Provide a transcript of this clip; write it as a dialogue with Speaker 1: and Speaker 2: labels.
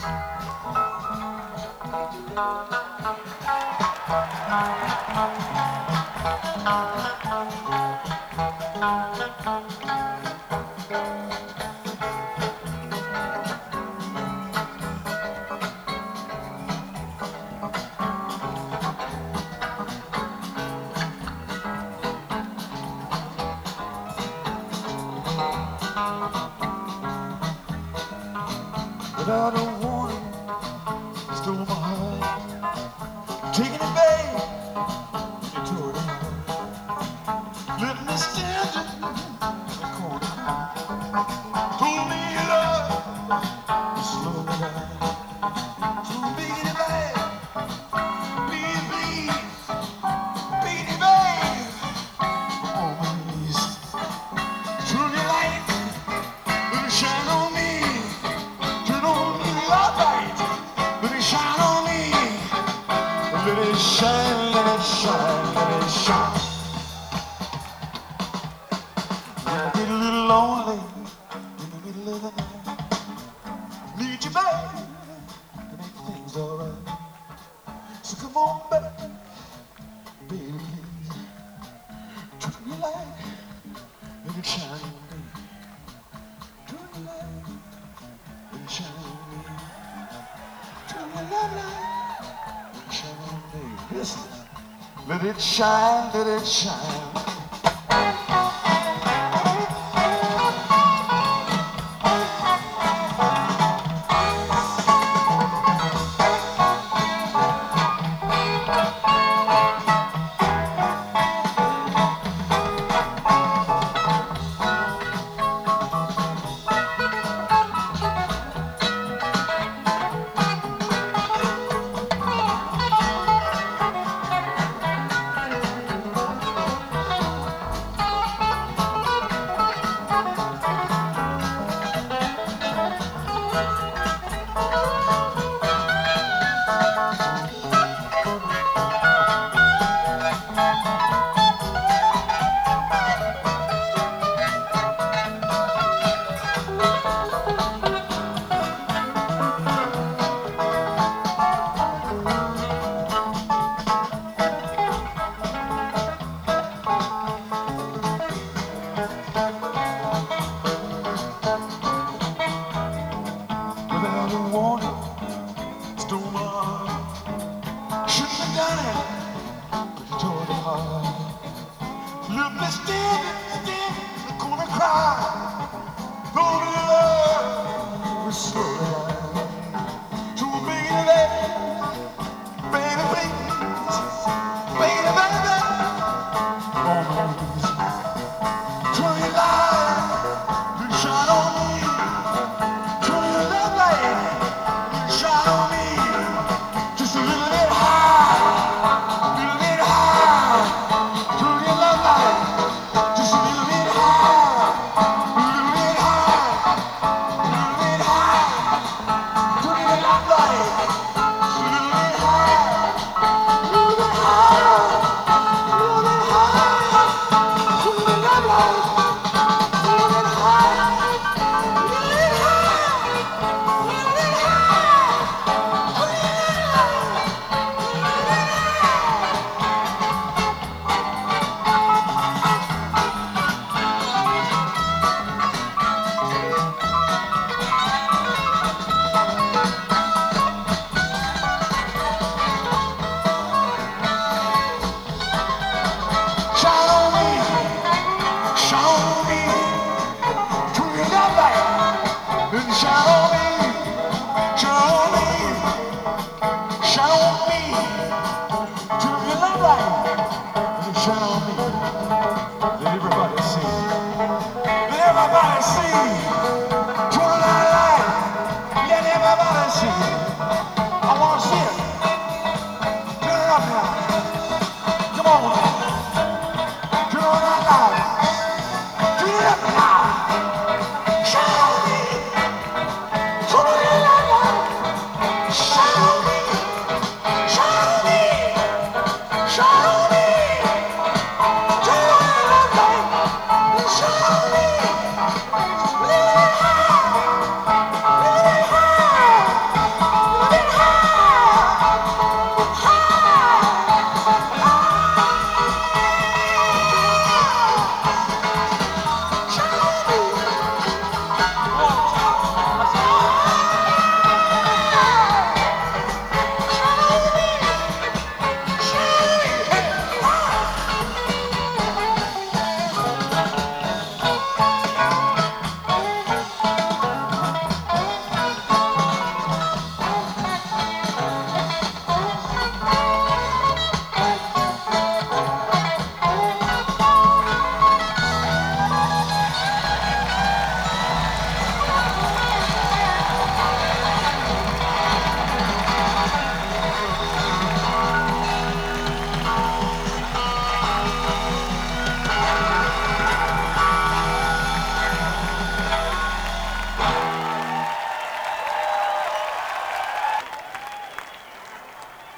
Speaker 1: Without a warning, stole my heart, taking it back, you tore it apart, left me standing in the corner, told me you love, slow me down, so beat it back, please, beat it back, on my knees, turn your light, let it shine on me. Turn on the light, let it shine on me. Let it shine, let it shine, let it shine. When I get a little lonely in the middle of the night, need you back to make things alright. So come on back, baby, please. Turn your light, let it shine on me. Turn your light. Let it shine on me. Turn your light, let it shine on me. Listen. Let it shine, let it shine. Without a warning, stole my heart. Shouldn't have done it, but you tore it apart. Left me standing in the corner crying. Told me love was slow down. So baby, baby, please, baby, baby, on my knees. Turn your light and shine on me. Turn your light and shine on me. Just a little bit high, a little bit high. Turn your light just a little bit high, a little bit high, a little bit high. Turn your light just a little bit high, a little bit high, a little bit high. Turn your light a little bit high, a little bit shine on me, shine on me. Turn your light and shine on me, shine on me, shine on me. Turn your light and shine on me. Let everybody see. Let everybody see. Turn that light. Let everybody see.